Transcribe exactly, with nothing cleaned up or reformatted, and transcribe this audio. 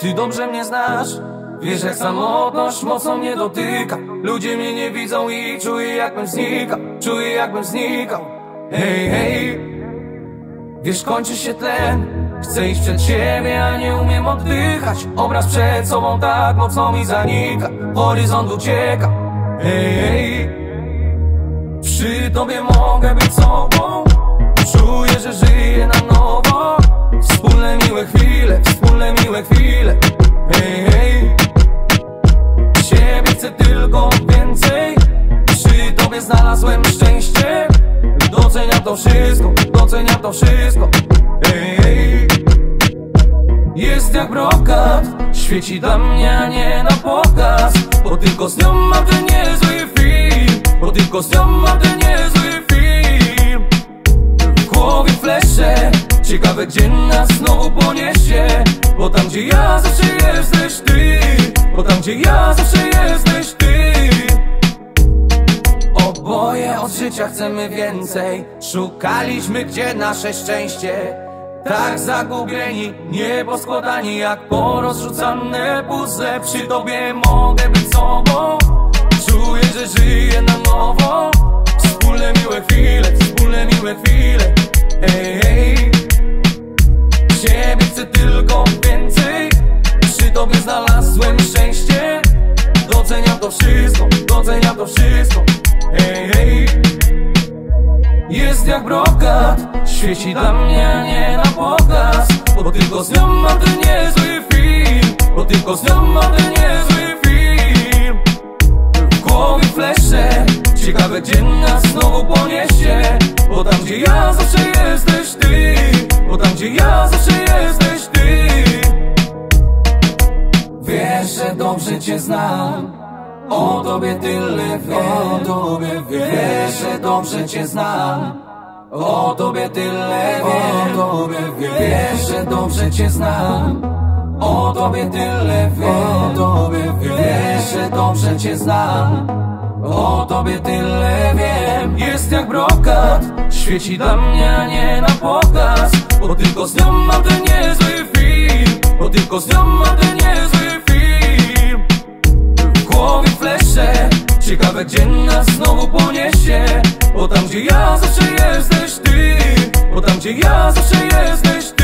Ty dobrze mnie znasz, wiesz jak samotność mocno mnie dotyka. Ludzie mnie nie widzą i czuję jakbym znikał, czuję jakbym znikał. Hej, hej, wiesz kończy się tlen, chcę iść przed siebie, a nie umiem oddychać. Obraz przed sobą tak mocno mi zanika, horyzont ucieka. Hej, hej, przy tobie mogę być sobą, czuję, że żyję na nowo. Wspólne miłe chwile, wspólne miłe chwile. Hej, hej, ciebie chcę tylko więcej. Przy tobie znalazłem szczęście. Doceniam to wszystko, doceniam to wszystko. Hej, hej, jest jak brokat, świeci dla mnie, a nie na pokaz. Bo tylko z nią mam ten niezły film, bo tylko z nią mam ten niezły film. W głowie flesze, ciekawe gdzie nas znowu poniesie. Bo tam gdzie ja zawsze jesteś ty, bo tam gdzie ja zawsze jesteś ty. Oboje od życia chcemy więcej, szukaliśmy gdzie nasze szczęście. Tak zagubieni, nieposkładani jak porozrzucane puzzle. Przy tobie mogę być sobą, czuję, że żyję na nowo. Wspólne miłe chwile, wspólne miłe chwile. Hej, hej, ciebie chcę tylko więcej. Przy tobie znalazłem szczęście. Doceniam to wszystko, doceniam to wszystko. Hej, hej, jest jak brokat, świeci dla mnie, a nie na pokaz. Bo tylko z nią mam ten niezły film, bo tylko z nią mam ten niezły film. W głowie flesze, ciekawe gdzie nas znowu poniesie. Bo tam gdzie ja zawsze jesteś ty, bo tam gdzie ja zawsze jesteś ty. Wiesz, że dobrze cię znam, o tobie tyle wiem, o tobie wiem. Wiesz, że dobrze cię znam, o tobie tyle wiem, o tobie wiem. Wiesz, że dobrze cię znam, o tobie tyle wiem, o tobie wiem. Wiesz, że dobrze cię znam, o tobie tyle wiem. Jest jak brokat, świeci dla mnie, a nie na pokaz. Bo tylko z nią mam ten niezły film, bo tylko z nią mam ten niezły film. W głowie flesze, ciekawe gdzie nas znowu poniesie. Bo tam gdzie ja zawsze jesteś ty, bo tam gdzie ja zawsze jesteś ty.